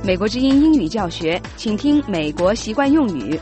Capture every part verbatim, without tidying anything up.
美国之音英语教学，请听美国习惯用语。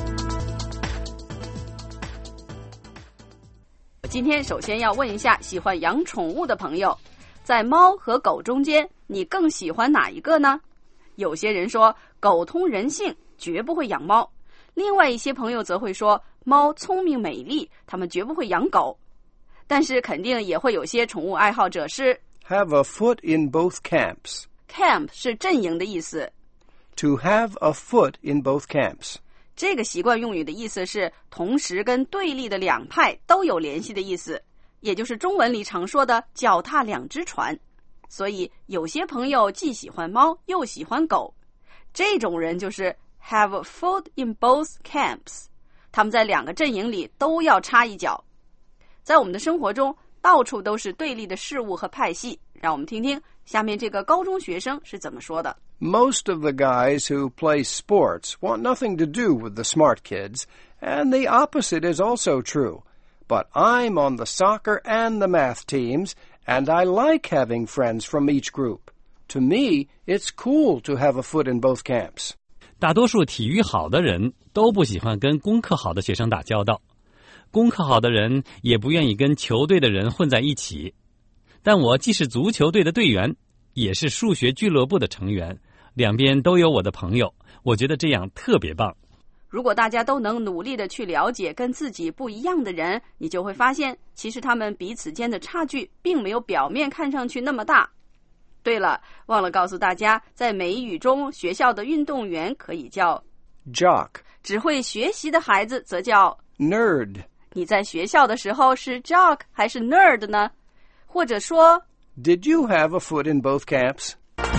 今天首先要问一下喜欢养宠物的朋友，在猫和狗中间，你更喜欢哪一个呢？有些人说狗通人性，绝不会养猫；另外一些朋友则会说猫聪明美丽，他们绝不会养狗。但是肯定也会有些宠物爱好者是 have a foot in both camps. Camp 是阵营的意思。 To have a foot in both camps. 这个习惯用语的意思是同时跟对立的两派都有联系的意思，也就是中文里常说的脚踏两只船。所以有些朋友既喜欢猫又喜欢狗，这种人就是 have a foot in both camps， 他们在两个阵营里都要插一脚。在我们的生活中，到处都是对立的事物和派系，让我们听听下面这个高中学生是怎么说的。 Most of the guys who play sports want nothing to do with the smart kids, and the opposite is also true. But I'm on the soccer and the math teams, and I like having friends from each group. To me, it's cool to have a foot in both camps. 大多数体育好的人都不喜欢跟功课好的学生打交道，功课好的人也不愿意跟球队的人混在一起。但我既是足球队的队员，也是数学俱乐部的成员，两边都有我的朋友，我觉得这样特别棒。 如果大家都能努力的去了解跟自己不一样的人，你就会发现其实他们彼此间的差距并没有表面看上去那么大。对了，忘了告诉大家，在美语中学校的运动员可以叫 Jock， 只会学习的孩子则叫 Nerd。 你在学校的时候是 Jock 还是 Nerd 呢？或者说 Did you have a foot in both camps？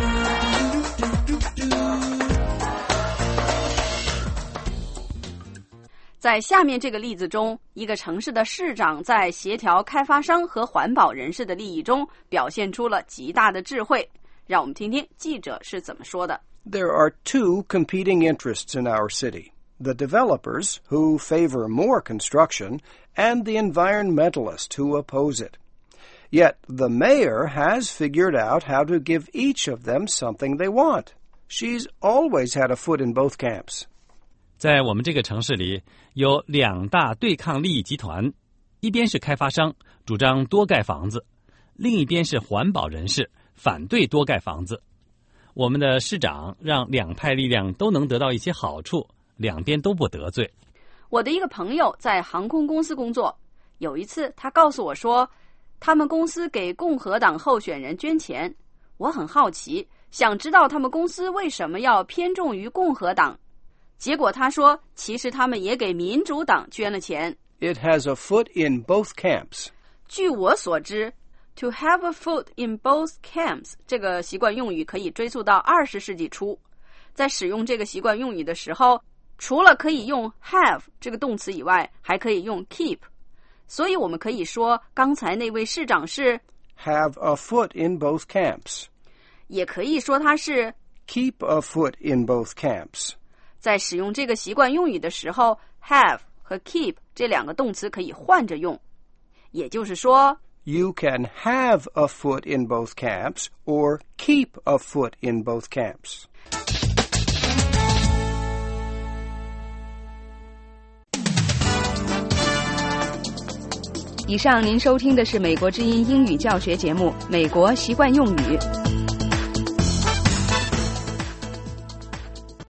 在下面这个例子中，一个城市的市长在协调开发商和环保人士的利益中表现出了极大的智慧。让我们听听记者是怎么说的。 There are two competing interests in our city.The developers, who favor more construction, and the environmentalists who oppose it. Yet the mayor has figured out how to give each of them something they want. She's always had a foot in both camps. 在我们这个城市里，有两大对抗利益集团，一边是开发商，主张多盖房子，另一边是环保人士，反对多盖房子。我们的市长让两派力量都能得到一些好处，两边都不得罪。 我的一个朋友在航空公司工作，有一次他告诉我说，他们公司给共和党候选人捐钱。我很好奇，想知道他们公司为什么要偏重于共和党。结果他说，其实他们也给民主党捐了钱。 It has a foot in both camps. 据我所知， to have a foot in both camps 这个习惯用语可以追溯到二十世纪初。在使用这个习惯用语的时候，除了可以用 have 这个动词以外，还可以用 keep。所以我们可以说刚才那位市长是 have a foot in both camps. 也可以说他是 keep a foot in both camps. 在使用这个习惯用语的时候， have 和 keep 这两个动词可以换着用。也就是说 You can have a foot in both camps or keep a foot in both camps. 以上您收听的是美国之音英语教学节目《美国习惯用语》。